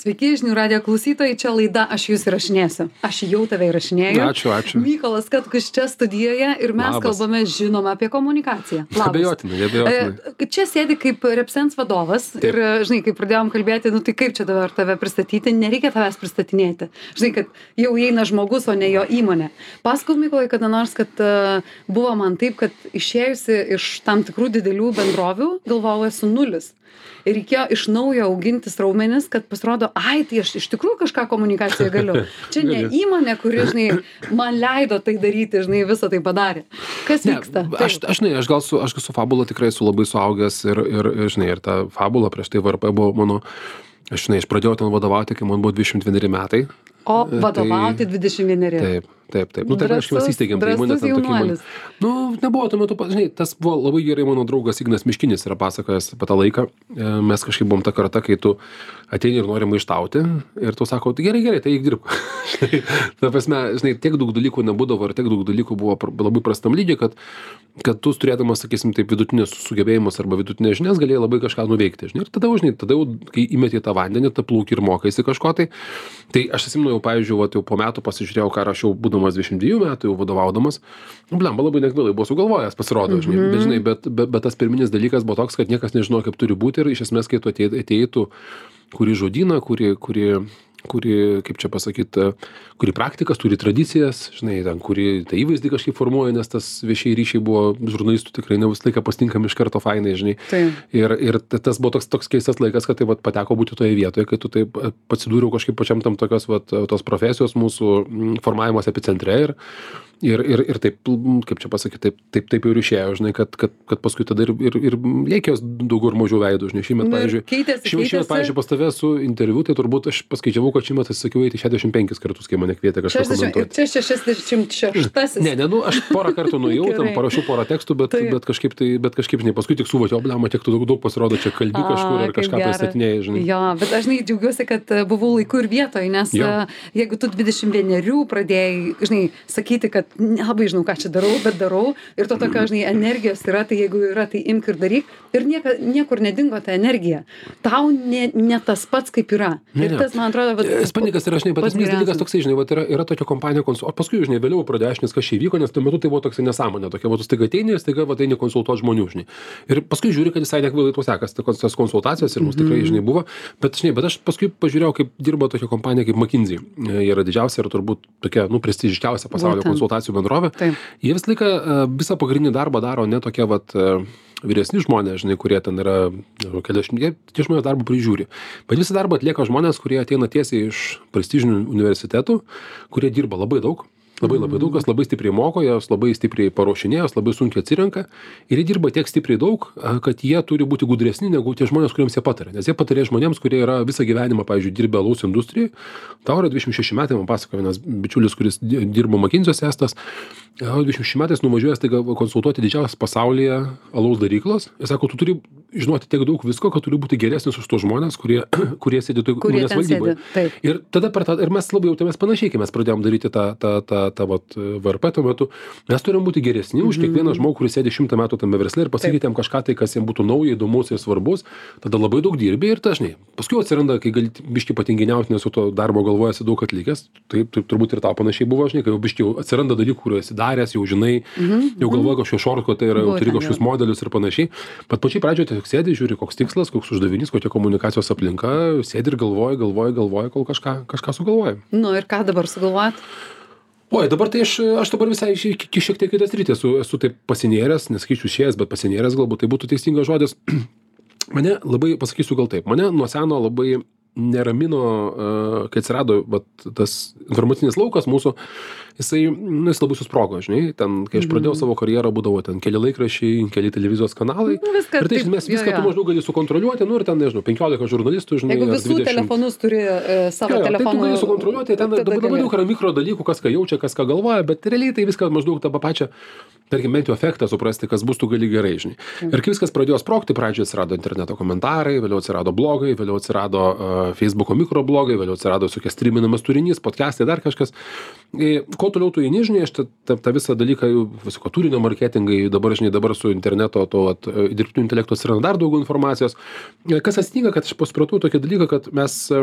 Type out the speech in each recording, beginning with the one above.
Sveiki, žinių radijo klausytojai, čia laida Aš jūs įrašinėsiu. Aš jau tave įrašinėju. Ačiū. Mykolas Katkus čia studijoje ir mes kalbame, žinoma, apie komunikaciją. Neabejotinai. Čia sėdi kaip Repsens vadovas. Taip. Ir, žinai, kai pradėjom kalbėti, tai kaip čia dabar tave pristatyti, nereikia tavęs pristatinėti. Žinai, kad jau įeina žmogus, o ne jo įmonė. Pasakau, Mykolai, kada nors, kad buvo man taip, kad išėjusi iš tam tikrų didelių bendrovių, galvojau, esu nulis. Ir reikėjo iš naujo augintis raumenis, kad pasirodo, tai aš iš tikrųjų kažką komunikacijoje galiu. Čia ne įmonė, kuri, žinai, man leido tai daryti, žinai, visą tai padarė. Kas vyksta? Aš su Fabula tikrai esu labai suaugęs ir žinai, ir ta Fabula prieš tai VRP buvo mano, aš pradėjau ten vadovauti, kai man buvo 21 metai. O vadovauti 21. Taip. Nu, tai reiškia, mes įsteigėm tą įmonę. Nebuvo tuo metu, žinai, tas buvo labai gerai, mano draugas Ignas Miškinis yra pasakojęs apie tą laiką. Mes kažkaip buvom ta karta, kai tu ateini ir nori maištauti ir tu sako, gerai, tai eik dirbk. Ta prasme, žinai, tiek daug dalykų nebūdavo ir tiek daug dalykų buvo labai prastam lygiai, kad tu turėdamas, sakysim, taip vidutinės sugebėjimus arba vidutinės žinias galėjai labai kažką nuveikti. Žinai, ir tada, kai įmeti tą vandenį, tą plūkį ir mokaisi kažko, tai aš atsimenu jau, pavyzdžiui, jau po metų pasižiūrėjau, ką rašiau būdamas 22 metų jau vadovaudamas. Blemba, labai nekvilai buvo sugalvojęs, pasirodo, žinai, bet tas pirminis dalykas buvo toks, kad niekas nežinojo, kaip turi būti ir iš esmės, kai tu ateitų, kuri žodyną, kuri, kaip čia pasakyti, kuri praktikas, turi tradicijas, žinai, ten, kuri tai įvaizdį kažkaip formuoja, nes tas viešiai ryšiai buvo žurnalistų tikrai ne visą laiką pastinkami iš karto fainai, žinai. Ir tas buvo toks keistas laikas, kad tai pateko būti toje vietoje, kai tu taip atsidūriau kažkaip pačiam tam tokios tos profesijos mūsų formavimas epicentre ir taip, kaip čia pasakyti, taip ir išėjo, žinai, kad paskui tada ir reikėjo daugiau ir mažiau veidų, žinai, šįmet, pavyzdžiui, pas tave su interviu, tai turbūt aš paskaičiavau, kad šįmet atsisakiau eiti 65 kartus, kai mane kvietė kažką komentuoti. Čia 66. Ne, aš porą kartų nuėjau, tam parašiau porą tekstų, bet kažkaip, žinai, paskui tik suvočiau, blema, tiek tu daug pasirodo, čia kalbi kažkur ir kažką pristatinėjai, žinai. Jo, bet aš, žinai, džiaugiuosi, kad buvau laiku ir vietoje, nes jeigu tu 21 pradėjai, žinai, sakyti, kad nelabai žinau, ką čia darau, bet darau ir to tokio, žinai, energijos yra, tai jeigu yra, tai imk ir daryk ir niekur nedingo ta energija. Tau ne tas pats, kaip yra. Ir tas, man atrodo, Spanikas yra, žinai, bet tas dalykas toksai, žinai, yra tokia kompanija, o paskui, žinai, vėliau pradėjo aiškintis, kas čia įvyko, nes tuo metu tai buvo toksai nesąmonė, tokia, tu staiga ateini ir staiga ateini konsultuoti žmonių, žinai. Ir paskui žiūri, kad visai nekvailai tuo sekas, tas konsultacijos ir mums tikrai, žinai, buvo, bet aš paskui pažiūrėjau, kaip dirba tokia kompanija kaip McKinsey. Jie yra didžiausia ir turbūt tokia, prestižiškiausia pasaulio konsultacijų bendrovė. Jie visą laiką visą pagrindinį darbą daro ne tokie vyresni žmonės, žinai, kurie ten yra tie žmonės darbą prižiūri. Bet visą darbą atlieka žmonės, kurie ateina tiesiai iš prestižinių universitetų, kurie dirba labai daug, kas labai stipriai moko, jos labai stipriai paruošinėja, jos labai sunkiai atsirenka ir jie dirba tiek stipriai daug, kad jie turi būti gudresni negu tie žmonės, kuriems jie patarė. Nes jie patarė žmonėms, kurie yra visą gyvenimą, pavyzdžiui, dirbę alaus industrijai. Tau yra 26 metai, man pasakojo vienas bičiulis, kuris dirbo McKinsey estas, 26 metais nuvažiuoja staiga konsultuoti didžiausias pasaulyje alaus daryklos. Jis sako, tu turi žinoti tiek daug visko, kad turi būti geresnis už tos žmonės, kurie sėdi įmonės valdyboje. Ir tada ir mes labai jautėmės panašiai, kai mes pradėjom daryti tą VRP tuo metu. Mes turim būti geresni už kiekvieną žmogų, kuris sėdi 100 metų tame versle ir pasakyti jam kažką tai, kas jam būtų nauja, įdomus ir svarbus. Tada labai daug dirbi ir dažnai. Paskui atsiranda, kai gali biškį patinginiauti, nes su to darbo galvojasi daug atlikęs. Taip turbūt ir tau panašiai buvo, žinai, kai jau biškį atsiranda dalykų, kuriuos esi daręs, jau žinai, jau galvoji kažkokio šortko, tai yra, jau turi kažkokius modelius ir panašiai. Bet pačiai pradžioje tiesiog sėdi, žiūri, koks tikslas, koks uždavinys, kokia komunikacijos aplinka, sėdi ir galvoji, kol kažką sugalvoji. Nu ir ką dabar sugalvojat? Oi, dabar tai aš dabar visai šiek tiek kitas rytis esu taip pasinėręs, nesakyčiau išėjęs, bet pasinėręs galbūt tai būtų teisingas žodis. Mane labai, pasakysiu gal taip, mane nuo seno labai neramino, kai atsirado tas informacinis laukas mūsų, jis labai susprogo, žinai, ten, kai aš pradėjau savo karjerą, būdavo ten keli laikraščiai, keli televizijos kanalai, ir tai mes viską tu maždaug gali sukontroliuoti, ir ten, nežinau, 15 žurnalistų, žinai, jeigu visų telefonus turi savo telefonų. Tai tu gali sukontroliuoti, ten dabar daug yra mikro dalykų, kas ką jaučia, kas ką galvoja, bet realiai tai viską maždaug tą pačią, tarkim, bent jau efektą suprasti, kas bus, tu gali gerai, žinai. Ir kai viskas pradėjo sprogti, pradžioje atsirado interneto komentarai, vėliau atsirado blogai, vėliau atsirado Facebooko mikroblogai, vėliau atsirado visokias streaminamas turinys, podcastai, dar kažkas. Kuo toliau tu eini, žinai, aš tą visą dalyką, visoko turinio marketingai, dabar su interneto, dirbtinio intelekto atsiranda dar daugiau informacijos. Kas atsitinka, kad aš supratau tokį dalyką, kad mes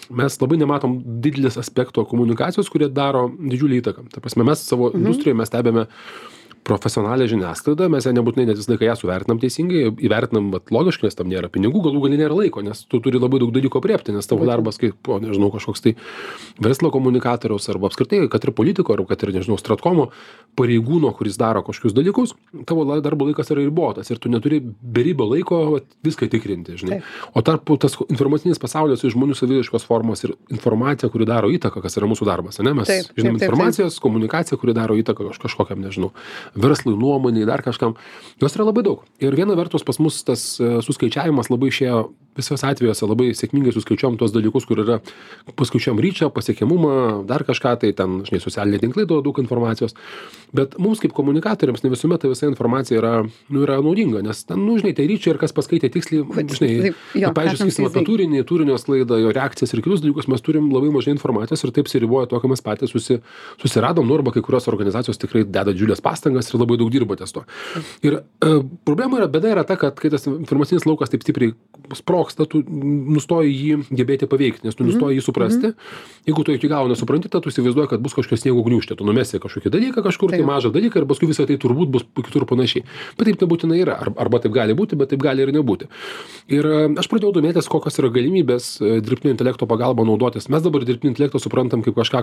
mes labai nematom didelis aspekto komunikacijos, kurie daro didžiulį įtaką. Ta prasme, mes savo industrijoje mes stebėme profesionalią žiniasklaidą, mes ją nebūtinai net visą laiką ją suvertinam teisingai, įvertinam, bet logiškai, nes tam nėra pinigų, galų gal nėra laiko, nes tu turi labai daug dalykų apriepti, nes tavo darbas kaip, nežinau, kažkoks tai verslo komunikatoriaus arba apskritai, kad ir politiko, arba kad ir, nežinau, stratkomo pareigūno, kuris daro kažkokius dalykus, tavo darbo laikas yra ribotas ir tu neturi beribio laiko viską tikrinti, žinai. O tarpu tas informacinis pasaulis iš žmonių saviraiškos formos ir informacija, kuri daro įtaką, kas yra mūsų darbas, ne? Mes žinom informacijos, komunikacija, kuri daro įtaką kažkokiam, nežinau, verslui, nuomoniai, dar kažkam. Jos yra labai daug. Ir viena vertus pas mus tas suskaičiavimas labai išėjo visos atvejuose, labai sėkmingai suskaičiuojam tuos dalykus, kur yra paskaičiuojam ryčą, pasiekiamumą, dar kažką, tai ten, žinai, socialiniai tinklai duoda daug informacijos. Bet mums kaip komunikatoriams ne visuomet ta visa informacija yra naudinga, nes ten, žinai, tai ryčia ir kas paskaitė tiksliai, žinai, pavyzdžiui, sakysime apie turinio sklaidą, jo reakcijas ir kitus dalykus, mes turim labai mažai informacijos ir taip siriboja to, ką mes patys susiradom, arba kai kurios organizacijos tikrai deda didžiulės pastangas ir labai daug dirba ties to. Ir bėda yra ta, kad kai tas informacinis laukas taip stipriai sprogsta, tu nustoji jį gebėti paveikti, nes tu nustoji jį suprasti. Jeigu tu iki galo nesupranti, tu įsivaizduoji, kad bus kažkokia sniego gniūžtė, tu numesi kažkokį dalyką kažkur, tai mažą dalyką ir paskui visą tai turbūt bus kitur panašiai. Bet taip nebūtinai yra, arba taip gali būti, bet taip gali ir nebūti. Ir aš pradėjau domėtis, kokios yra galimybės dirbtinio intelekto pagalba naudotis. Mes dabar dirbtinį intelektą suprantam kaip kažką,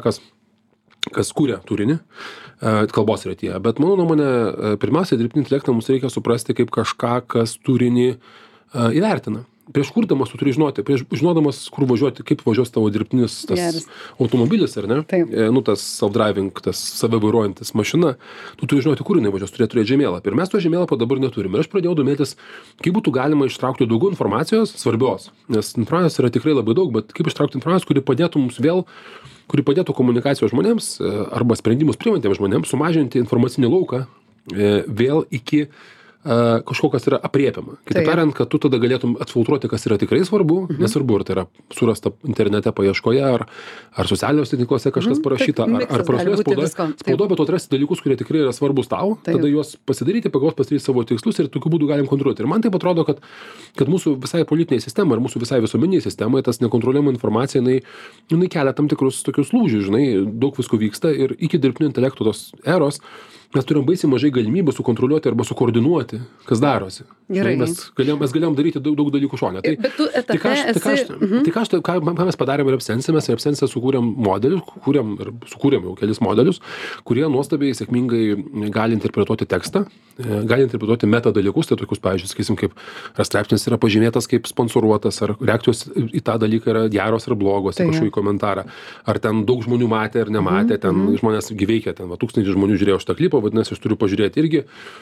kas kūrė turinį kalbos srityje. Bet mano nuomonė, pirmiausia, dirbtinį intelektą mums reikia suprasti kaip kažką, kas turinį įvertina. Prieš kurdamas tu turi žinoti, prieš žinodamas, kur važiuoti, kaip važiuos tavo dirbtinis tas automobilis, ar ne? Tas self-driving, tas save vairuojantis mašina, tu turi žinoti, kur jinai važiuos, turėti žemėlapį. Ir mes to žemėlapio dabar neturime. Ir aš pradėjau domėtis, kaip būtų galima ištraukti daugiau informacijos svarbios. Nes informacijos yra tikrai labai daug, bet kaip ištraukti informacijos, kuri padėtų mums kuri padėtų komunikacijos žmonėms arba sprendimus priimantiems žmonėms sumažinti informacinį lauką vėl iki kažko, kas yra aprėpiama. Kitaip tariant, kad tu tada galėtum atfiltruoti, kas yra tikrai svarbu, nesvarbu, ar tai yra surasta internete paieškoje, ar socialiniuose tinkluose kažkas parašyta, ar parašyta spaudoje, bet tu atrasti dalykus, kurie tikrai yra svarbus tau, tada juos pasidaryti savo tikslus ir tokiu būdu galim kontroliuoti. Ir man taip atrodo, kad mūsų visai politiniai sistemai ir mūsų visai visuomeniai sistemai tas nekontroliuojama informacija, jinai kelia tam tikrus tokius lūžius, žinai, daug visko vyksta ir iki dirbtinio intelekto tos eros mes turim baisiai mažai galimybių sukontroliuoti arba sukoordinuoti, kas darosi. Gerai. Mes galėjom daryti daug dalykų šone. Bet tu etape esi... Ką mes padarėm RepSense, mes RepSense sukūrėm modelius, sukūrėm jau kelis modelius, kurie nuostabiai sėkmingai gali interpretuoti tekstą, gali interpretuoti meta dalykus, tai tokius, pavyzdžiui, sakysim, kaip ar straipsnis yra pažymėtas kaip sponsoruotas, ar reakcijos į tą dalyką yra geros ar blogos, į kažkokį komentarą, ar ten daug žmonių matė ar nematė, ten žmonės gyveikia, ten 1000 žmonių žiūrėjo šitą klipą, vadinasi, aš turiu pažiūrėti irgi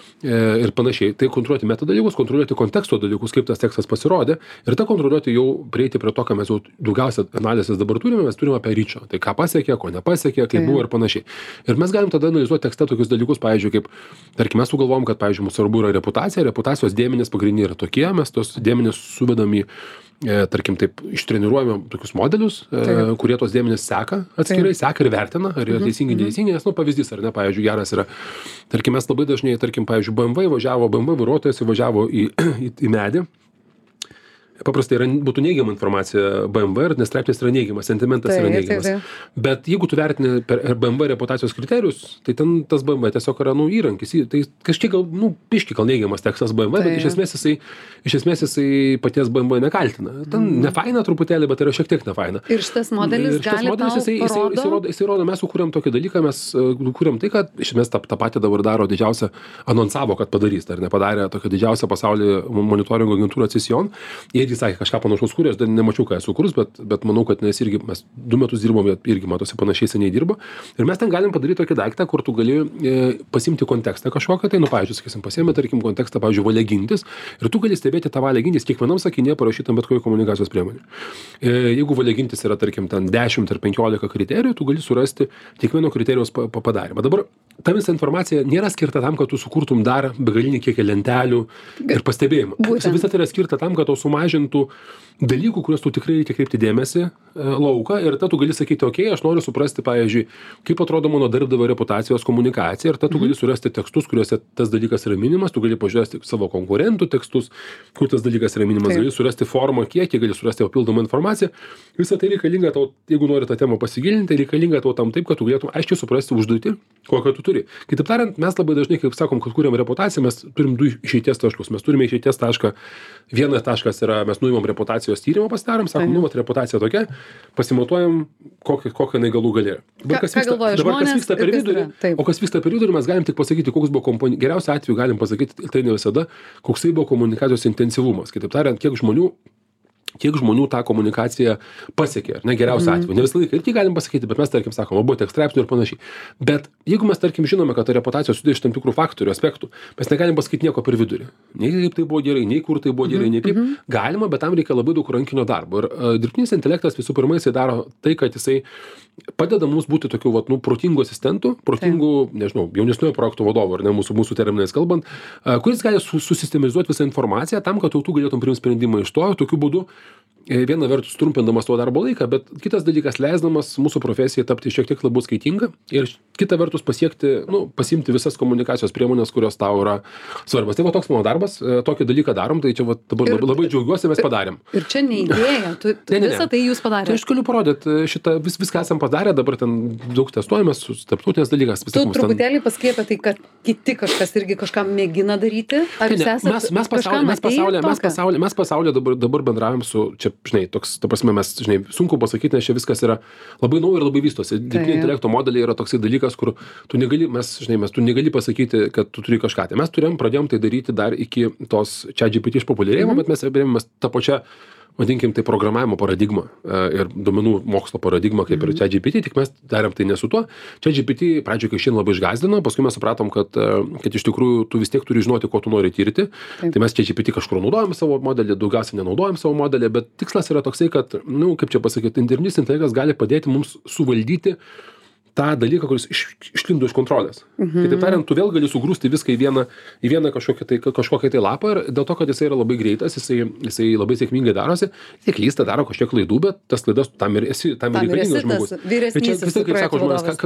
ir panašiai. Tai kontroliuoti meta dalykus, kontroliuoti konteksto dalykus, kaip tas tekstas pasirodė ir tą kontroliuoti jau prieiti prie to, ką mes jau daugiausia analizės dabar turime, mes turime apie ryčio. Tai ką pasiekė, ko nepasiekė, kaip buvo ir panašiai. Ir mes galim tada analizuoti tekste tokius dalykus, pavyzdžiui, kaip, tarkim, mes sugalvom, kad, pavyzdžiui, mūsų svarbu yra reputacija, reputacijos dėmenys pagrindiniai yra tokie, mes tos dėmenys suvedam į tarkim taip ištreniruojame tokius modelius, kurie tos dėmenys seka atskirai, seka ir vertina, ar yra teisingi, neteisingi, nes, pavyzdys, ar ne, pavyzdžiui, geras yra, tarkim, mes labai dažnai, tarkim, pavyzdžiui, BMW vairuotojas įvažiavo į medį, paprastai būtų neigiama informacija BMW, nes straipsnis yra neigiamas, sentimentas yra neigiamas. Bet jeigu tu vertini per BMW reputacijos kriterijus, tai ten tas BMW tiesiog yra įrankis. Tai kažkiek gal, piški gal neigiamas tekstas BMW, bet iš esmės jisai paties BMW nekaltina. Ten nefaina truputėlį, bet yra šiek tiek nefaina. Ir šitas modelis gali jisai rodo, mes sukūrėm tokį dalyką, mes sukūrėm tai, kad iš esmės tą patį dabar daro didžiausia, anonsavo, kad padarys, ar nepadarė tokią didžiausią pasaulyje monitoringo agentūrą Cision. Jis sakė, kažką panašaus kūrė, aš dar nemačiau, ką esu kūrus, bet manau, kad mes 2 metus dirbom, irgi matosi panašiai seniai dirba. Ir mes ten galim padaryti tokį daiktą, kur tu gali pasimti kontekstą kažkokią, tai, pavyzdžiui, sakysim, pasiėmė, tarkim, kontekstą, pavyzdžiui, valia gintis, ir tu gali stebėti tą valią gintis kiekvienam sakinėje parašytam bet kokio komunikacijos priemonė. Jeigu valia gintis yra, tarkim, ten 10 ar 15 kriterijų, tu gali surasti kiekvieno kriterijaus padarymą. Dabar ta visa informacija nėra skirta tam, kad tu sukurtum dar begalinį kiekį lentelių ir pastebėjimų. Visa tai yra skirta tam, kad tau sumažintų išvardintų dalykų, kuriuos tu tikrai reikia kreipti dėmesį lauką ir tada tu gali sakyti, okei, aš noriu suprasti, pavyzdžiui, kaip atrodo mano darbdavio reputacijos komunikacija ir tada tu gali surasti tekstus, kuriuose tas dalykas yra minimas, tu gali pažiūrėti savo konkurentų tekstus, kur tas dalykas yra minimas, gali surasti formą kiekį, gali surasti papildomą informaciją. Visą tai reikalinga tau, jeigu nori tą temą pasigilinti, reikalinga tau tam taip, kad tu galėtum aiškiai suprasti užduotį, kokią tu turi. Kitaip tariant, mes labai dažnai, kaip sakom, kad kuriam reputaciją, mes turim du išeities taškus. Mes turime išeities tašką. Vienas taškas yra, mes nuimam reputacijos tyrimą pasidarom, sakom, nu, vat reputacija tokia, pasimatuojam, kokią jinai galų galė. Dabar kas vyksta per vidurį, o kas vyksta per vidurį, mes galim tik pasakyti, koks buvo geriausiu atveju galim pasakyti, tai ne visada, koksai buvo komunikacijos intensyvumas. Kitaip tariant, kiek žmonių tą komunikaciją pasiekė, ne geriausiu atveju. Ne visą laiką irgi galim pasakyti, bet mes, tarkim, sakom, buvo tiek straipsnių ir panašiai. Bet jeigu mes, tarkim, žinome, kad ta reputacija sudėjo iš tam tikrų faktorių, aspektų, mes negalim pasakyti nieko per vidurį. Nei kaip tai buvo gerai, nei kur tai buvo gerai, nei kaip. Galima, bet tam reikia labai daug rankinio darbo. Ir dirbtinis intelektas visų pirma, jisai daro tai, kad jisai padeda mums būti tokių, vat, protingų asistentų, protingų, nežinau, jaunesniųjų projektų vadovų, ar ne, mūsų terminais kalbant, kuris gali susistematizuoti visą informaciją tam, kad tu galėtum priimti sprendimą iš to, tokiu būdu viena vertus trumpindamas to darbo laiką, bet kitas dalykas leisdamas mūsų profesijai tapti šiek tiek labiau skaitinga ir kita vertus pasiekti, pasiimti visas komunikacijos priemonės, kurios tau yra svarbios. Tai va toks mano darbas, tokį dalyką darom, tai čia va, dabar labai džiaugiuosi, mes padarėm. Ir čia ne idėja, visą tai jūs padarėte. Tai aš galiu parodyti, viską esam padarę, dabar ten daug testuojamės, tarptautinės dalykas. Tu truputėlį pasakei apie tai, kad kiti kažkas irgi kažką mėgina daryti? Ar jūs esate mes pasaulyje dabar bendraujam su, čia, žinai, toks, ta prasme, mes, žinai, sunku pasakyti, nes čia viskas yra labai nauja ir labai vystosi. Dirbtinio intelekto modeliai yra toksai dalykas, kur tu negali pasakyti, kad tu turi kažką. Tai mes pradėjom tai daryti dar iki tos ChatGPT išpopuliarėjimo, bet mes rėmėmės tą pačią, vadinkim, tai programavimo paradigmą ir duomenų mokslo paradigmą, kaip ir ChatGPT, tik mes darėm tai ne su tuo. ChatGPT pradžioje kažkiek labai išgąsdino, paskui mes supratom, kad iš tikrųjų tu vis tiek turi žinoti, ko tu nori tirti. Tai mes ChatGPT kažkur naudojam savo modelį, daugiausiai nenaudojam savo modelį, bet tikslas yra toksai, kad, kaip čia pasakyti, dirbtinis intelektas gali padėti mums suvaldyti tą dalyką, kuris išlindo iš kontrolės. Kitaip tariant, tu vėl gali sugrūsti viską į vieną kažkokią tai lapą ir dėl to, kad jisai yra labai greitas, jisai labai sėkmingai darosi, jisai klysta, daro kažkiek klaidų, bet tas klaidas tam ir reikalingas žmogus. Vyresnysis kaip sako žmonės,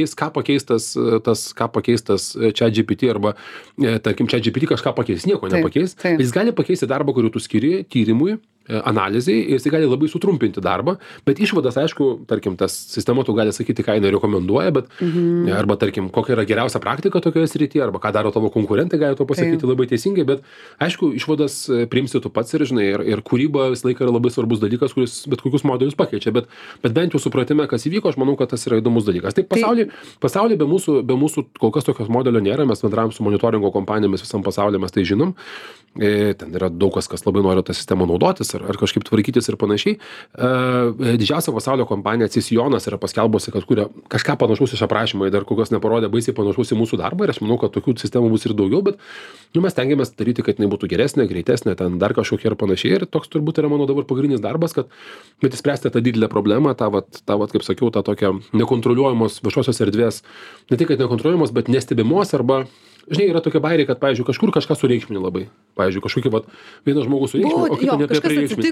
ką pakeis tas ChatGPT arba, tarkim, ChatGPT kažką pakeis, nieko nepakeis. Jis gali pakeisti darbą, kurį tu skiri tyrimui, analizai, jisai gali labai sutrumpinti darbą, bet išvadas, aišku, tarkim, tas sistema tu gali sakyti, ką jinai rekomenduoja, bet arba, tarkim, kokia yra geriausia praktika tokioje srityje, arba ką daro tavo konkurentai, gali to pasakyti labai teisingai, bet, aišku, išvadas priimsi tu pats ir, žinai, ir kūryba visą laiką yra labai svarbus dalykas, kuris bet kokius modelius pakeičia, bet bent jau supratime, kas įvyko, aš manau, kad tas yra įdomus dalykas. Tai pasaulyje be mūsų kol kas tokios modelio nėra, mes bendravom su monitoringo kompanijomis visam pasaulyje, mes tai žinom. Ten yra daug kas labai nori tą sistemą naudotis ar kažkaip tvarkytis ir panašiai. Didžiausia pasaulio kompanija Cisionas yra paskelbusi, kad kuria kažką panašaus iš aprašymo, dar kokios neparodė baisiai panašaus į mūsų darbą ir aš manau, kad tokių sistemų bus ir daugiau, bet mes stengiamės daryti, kad jinai būtų geresnė, greitesnė, ten dar kažkokia ir panašiai ir toks turbūt yra mano dabar pagrindinis darbas, kad išspręsti tą didelę problemą, tą, kaip sakiau, tą tokią nekontroliuojamos viešosios erdvės, ne tik, kad nekontroliuojamos, bet nestebimos arba žinai, yra tokia bairė, kad, pavyzdžiui, kažkur kažką sureikšmini labai. Pavyzdžiui, kažkokį, vienas žmogus sureikšmini, o kito neprireikšmini.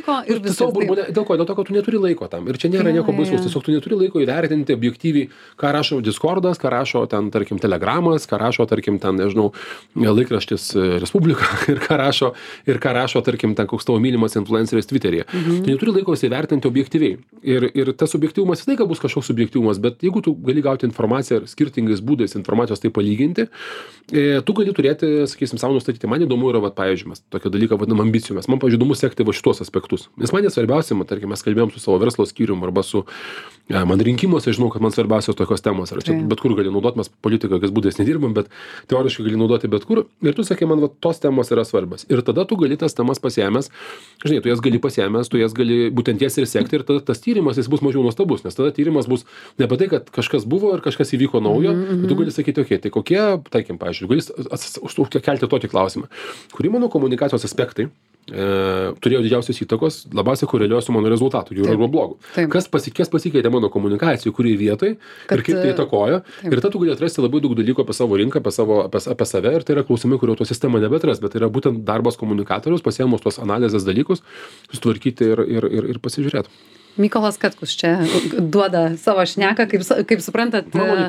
Dėl ko? Dėl to, kad tu neturi laiko tam. Ir čia nėra nieko baisaus. Tiesiog tu neturi laiko įvertinti objektyviai, ką rašo Discordas, ką rašo ten, tarkim, Telegramas, ką rašo, tarkim, ten, nežinau, laikraštis Respublika ir ką rašo, tarkim, ten koks tavo mylimas influenceris Twitteryje. Tu neturi laiko įvertinti objektyviai. Ir tas objektyvumas visą laiką bus kažkoks subjektyvumas, bet jeigu tu gali gauti informaciją skirtingais būdais informacijos tai palyginti, tu gali turėti, sakysim, savo nustatyti. Man įdomu yra, pavyzdžiui, mes tokio dalyką vadinam ambicijų. Man, pavyzdžiui, įdomu sekti šitos aspektus. Nes man svarbiausia, tarkim, mes kalbėjom su savo verslo skyrium arba su man rinkimuose, žinau, kad man svarbiausios tokios temos. Ar čia bet kur gali naudoti, mes politiką, kas būdais nedirbam, bet teoriškai gali naudoti bet kur. Ir tu sakai, man tos temos yra svarbios. Ir tada tu gali tas temas pasiėmęs, žinai, tu jas gali būtent jas ir sekti ir tada tas tyrimas jis bus mažiau nuostabus, nes tada tyrimas bus ne apie tai, kad kažkas buvo ir kažkas įvyko naujo, bet tu gali sakyti, okei, tai kokie, tarkim, pavyzdžiui, gali kelti tokį klausimą, kurį mano komunikacijos aspektai turėjo didžiausios įtakos, labiausiai koreliuoja su mano rezultatu, gerų arba blogų. Kas pasikeitė mano komunikacijų, kurį vietoj ir kaip tai įtakojo. Ir tada tu gali atrasti labai daug dalykų apie savo rinką, apie save, ir tai yra klausimai, kurio to sistema nebetras, bet tai yra būtent darbas komunikatorius, pasiėmus tos analizės dalykus, sutvarkyti ir pasižiūrėti. Mykolas Katkus čia duoda savo šneką, kaip suprantat,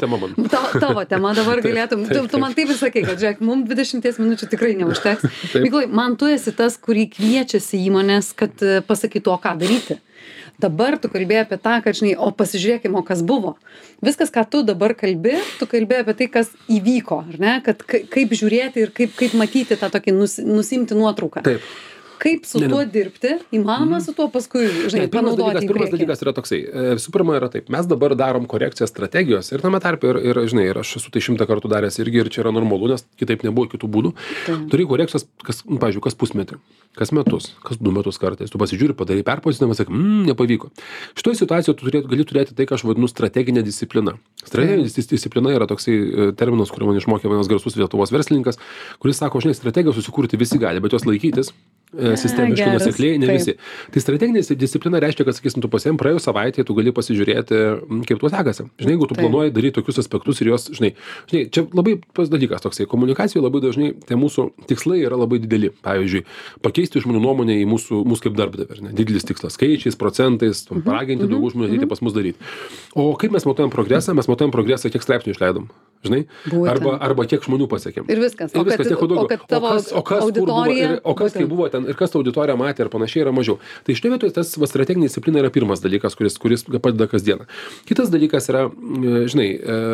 tavo tema dabar galėtum. Tu man taip ir sakei, kad žiūrėk, mums 20 minučių tikrai neužteks. Mykolai, man tu esi tas, kurį kviečiasi įmonės, kad pasakytų, o ką daryti. Dabar tu kalbėjai apie tą, kad, žinai, o pasižiūrėkime, kas buvo. Viskas, ką tu dabar kalbi, tu kalbėjai apie tai, kas įvyko, ar ne? Kad kaip žiūrėti ir kaip matyti tą tokį nusimti nuotrauką. Taip. Kaip su tuo dirbti, įmanoma su tuo paskui, žinai, panaudoti į priekį? Pirmas dalykas yra toksai. Visų pirma yra taip, mes dabar darom korekciją strategijos ir tame tarpe ir žinai, ir aš esu tai 100 kartų daręs irgi ir čia yra normalu, nes kitaip nebuvo kitų būdų. Turi korekcijas, pavyzdžiui, kas pusmetį, kas metus, kas 2 metus kartais. Tu pasižiūri, padarai perpozicinimą, sakai, nepavyko. Šitoje situacijoje tu gali turėti tai, ką aš vadinu strateginė disciplina. Strateginė disciplina yra toksai terminas, kurį man išmokė vienas garsus Lietuvos verslininkas, kuris sako, žinai, strategijos susikurti visi gali, bet jos laikytis sistemiškai nuosekliai ne visi. Tai strateginė disciplina reiškia, kad, sakysim, tu pasiėm praėjus savaitę, tu gali pasižiūrėti, kaip tuo sekasi. Žinai, jeigu tu planuoji daryti tokius aspektus ir jos, žinai, čia labai pas dalykas toksai. Komunikacijoje labai dažnai tie mūsų tikslai yra labai dideli. Pavyzdžiui, pakeisti žmonių nuomonę į mūsų kaip darbdavį. Didelis tikslas skaičiais, procentais, paraginti daugiau žmonių ateiti pas mus daryti. O kaip mes matuojam progresą? Mes matuojam progresą, kiek straipsnių išleidom. Žinai? Arba kiek žmonių pasiekėm. Ir viskas. O kad tavo auditorija... O kas kai buvo ten ir kas ta auditorija matė ir panašiai yra mažiau. Tai šitoje vietoje tas strateginė disciplina yra pirmas dalykas, kuris padeda kasdieną. Kitas dalykas yra, žinai,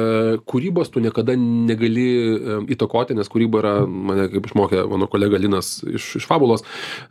kūrybos tu niekada negali įtakoti, nes kūryba yra, mane kaip išmokė mano kolega Linas iš Fabulos,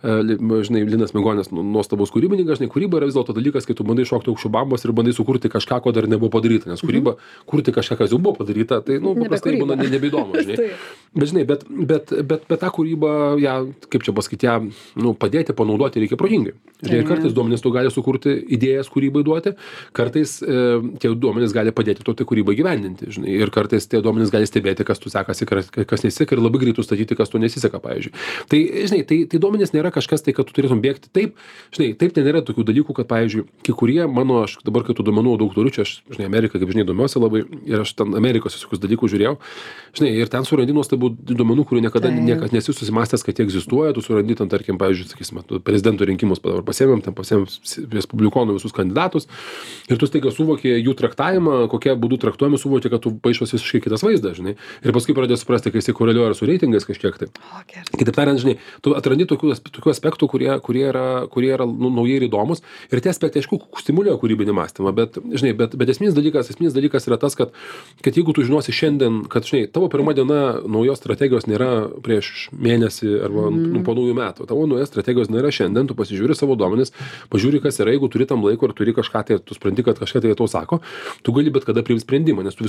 žinai, Linas Migonis, nuostabus kūrybininkas, žinai, kūryba yra vis dėlto dalykas, kai tu bandai šokti aukščių bambos ir bandai sukurti kažką, ko dar nebuvo padaryta, nes kūryba, kurti kažką, kas jau buvo padaryta, tai, paprastai būna nebeįdomu, žinai. Bet, žinai, bet tą kūrybą, kaip čia pasakyti, padėti, panaudoti reikia protingai. Ir kartais duomenys tu gali sukurti idėjas kūrybai duoti, kartais tie duomenys gali padėti to tai kūrybai gyvendinti, žinai, ir kartais tie duomenys gali stebėti, kas tu sekasi, kas nesiseka ir labai greitai statyti, kas tu nesiseka, pavyzdžiui. Tai, žinai, tai duomenys nėra kažkas tai, kad tu turėtum bėgti. Taip, žinai, taip ten nėra tokių dalykų, kad, pavyzdžiui, kai kurie aš dabar, kai tų duomenų daug turiu, čia aš, žinai, Ameriką, kaip žinai, domiuosi labai ir aš ten Amerikos visokius dalykus žiūrėjau, žinai, ir ten surandi nuostabių duomenų, kurių niekada niekas nesi susimąstęs, kad jie egzistuoja, tu surandi ten, tarkim, pavyzdžiui, sakysime, prezidento rinkimus pasėmėm respublikonų visus kandidatus ir tu staiga suvokė jų traktavimą, kokie būdų traktuojami, suvokė, kad tu paišos visiškai kitas vaizdas, žinai. Ir paskui pradėjai suprasti, kai jis koreliuoja su reitingais kažkiek tai. Kitaip tariant, žinai, tu atrandi tokių aspektų, kurie yra naujai ir įdomus ir tie aspektai, aišku, stimuliuoja kūrybinį mąstymą, bet esminis dalykas yra tas, kad jeigu tu žinosi šiandien, kad, žinai, tavo pirma diena naujos strategijos nėra prieš mėnesį arba po naujų metų. Tavo naujos strategijos nėra šiandien, tu pasižiūri savo duomenis, pažiūri, kas yra, jeigu turi tam laiko ir turi kažką, tai tu supranti, kad kažką tai tau sako, tu gali bet kada priimti sprendimą, nes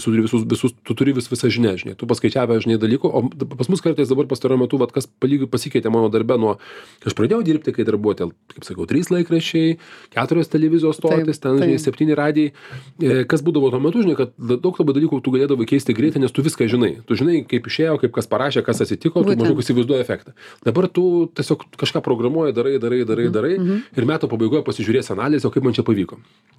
tu turi visą žinią, žinai, tu paskaičiavę, žinai, dalykų, o pas mus kartais dabar pastaruoju metu, kas pasikeitė mano darbe nuo, kai aš pradėjau dirbti, kai dar buvo, kaip sakau, 3 laikraščiai, 4 televizijos stotis, ten, žinai, 7 radijai, kas būdavo tuo metu, žinai, kad daug labai dalykų tu galėdavai keisti greitai, nes tu viską žinai. Tu žinai, kaip išėjo, kaip kas parašė, kas atsitiko, tu maždaug įsivaizduoji efektą. Dabar tu tiesiog kažką programuoji, darai ir metų pabaigoje pasižiūrėsi analizę, o kaip man čia pavyko.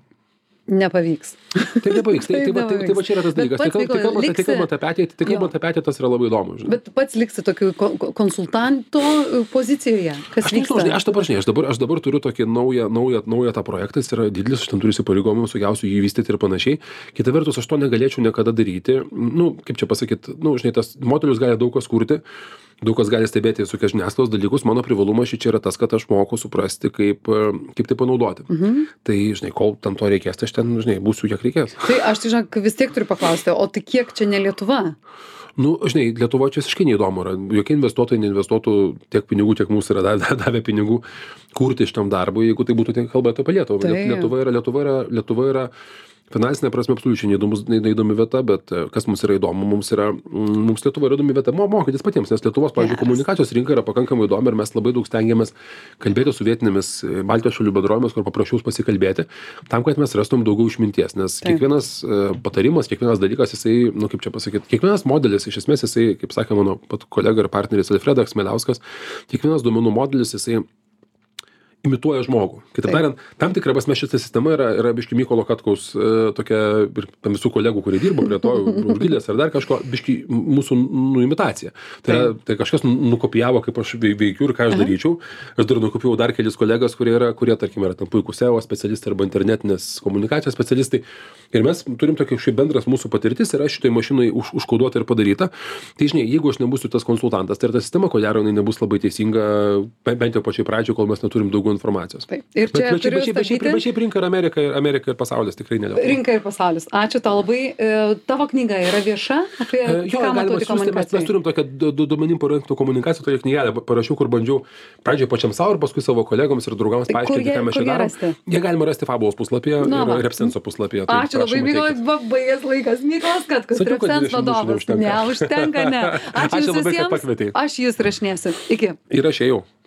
Nepavyks. Tai nepavyks. Tai va čia yra tas dalykas. Tai kalbant apie ateitį, tas yra labai įdomu. Žinai. Bet pats liksi tokiu konsultanto pozicijoje. Kas vyksta? Aš dabar turiu tokį naują tą projektą, jis yra didelis, aš ten turiu įsipareigojimų visokiausių jį vystyti ir panašiai. Kita vertus, aš to negalėčiau niekada daryti. Kaip čia pasakyti, žinai, tas modelius gali daug kas kurti. Daug kas gali stebėti visokias žiniasklaidos dalykus. Mano privalumas čia yra tas, kad aš moku suprasti, kaip tai panaudoti. Tai, žinai, kol tam to reikės, tai aš ten, žinai, būsiu kiek reikės. Tai aš, tai, žinai, vis tiek turiu paklausti, o tai kiek čia ne Lietuva? Žinai, Lietuva čia visiškai neįdomu yra. Jokie investuotojai neinvestuotų tiek pinigų, tiek mūsų yra davę pinigų kurti šitam darbui, jeigu tai būtų kalbėti apie Lietuvą. Lietuva yra finansinė prasme absoliučiai neįdomi vieta, bet kas mums yra įdomu, mums Lietuva yra įdomi vieta mokytis patiems, nes Lietuvos, pavyzdžiui, komunikacijos rinka yra pakankamai įdomi ir mes labai daug stengiamės kalbėti su vietinėmis Baltijos šalių bendrovėmis, kur paprašiaus pasikalbėti, tam, kad mes rastum daugiau išminties, nes kiekvienas patarimas, kiekvienas dalykas, jisai, kaip čia pasakyti, kiekvienas modelis, iš esmės jisai, kaip sakė mano kolega ir partneris Alfredas Chmieliauskas, kiekvienas duomenų modelis, jisai imituoja žmogų. Kitaip tariant, tam tikra prasme šita sistema yra biški Mykolo Katkaus tokia, ir tam visų kolegų, kurie dirbo prie to, Rūgilės ar dar kažko, biški mūsų imitacija. Tai kažkas nukopijavo, kaip aš veikiu ir ką aš daryčiau. Aš dar nukopijau dar kelis kolegas, kurie tarkim, yra tam puikūs SEO specialistai arba internetinės komunikacijos specialistai. Ir mes turim tokį šiaip bendras mūsų patirtis ir aš šitoj mašinai užkoduota ir padaryta. Tai žinai, jeigu aš nebūsiu tas konsultantas, tai ta sistema, ko gero, jinai nebus labai teisinga, bent jau pačiai pradžioje, kol mes neturim daugiau informacijos. Taip. Ir čia bet rinka ir Amerika ir pasaulis tikrai nedėl. Rinka ir pasaulis. Ačiū tau labai. Tavo knyga yra vieša? Apie ką matuoti komunikaciją? Mes turim tokią duomenim parengtų komunikacijų, tokią knygelę parašiau, kur bandžiau pradžioje pačiam savo ir paskui savo kolegoms ir draugams paaiškinti, ką mes čia darom. Jie galima rasti Fabulos puslapyje ir Repsenso puslapyje. Ačiū labai, Mykolas, baigęs laikas. Mykolas Katkus, Repsens vadovas. Neužtenka, ne. Ačiū visiems. Aš jus rašinėsiu. Iki. Ir aš ėjau.